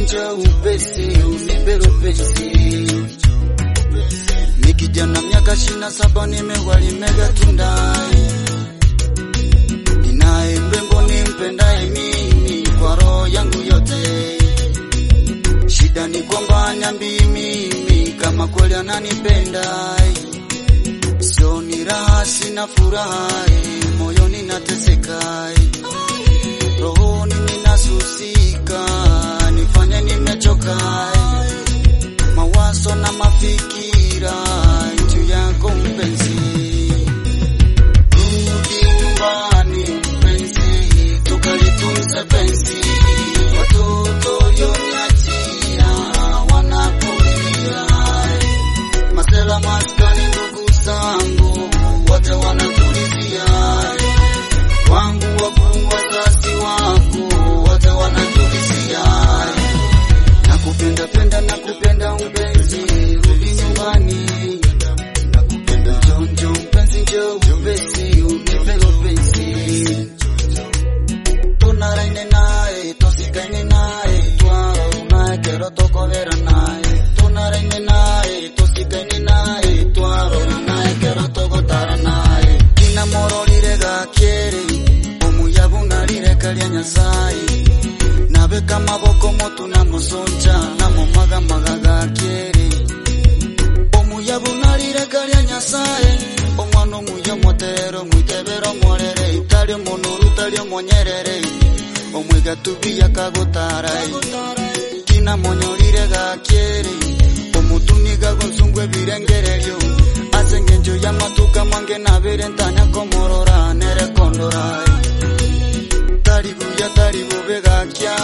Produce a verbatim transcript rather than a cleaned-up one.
njoo upesi unipe upesi. Ni kijana miaka ishirini na saba nimewali mega tundai. Ninaye mrembo nimpendaye mimi kwa roho yangu yote. Shida ni kwamba niambii mimi kama kweli ananipenda. Sio ni raha sina furaha, moyoni nateseka. Rohoni ninasusika, nifanye nimechoka. Mawazo na mafikira juu yako mpenzi. Rudi nyumbani mpenzi, tukalitunze penzi. Watoto yoniachia wanakulia. Masela maskani ndugu zangu wote wanatulizia. Wangu wakuu wazazi wako wote wanatulizia. Nakupenda penda nakupenda mpenzi, rudi nyumbani. Nakupenda njoo mpenzi njoo upesi unipe upesi. Tunaraine nae tosikaine nae twaro nae kero tokovera nae. Tunaraine nae tosikaine nae twaro nae kero tokotara nae. Kina morolire gakiere omuyabu nalire kalya Nyasaye. Nabeka amaboko motu namusonja namumaga maga gakiere. Omuyabu nalire kalya Nyasaye. Omwana omuya motero mwitebero morere. Itali omunuru itali omonyerere. Omwiga tubiya kagotara. Kina monyolire gakiere. Omutuniga gonzungwe birengereryo. Asengenjo ya matuka mange nabere ntanya komorora nere kondora. Taribu ya taribu vega kia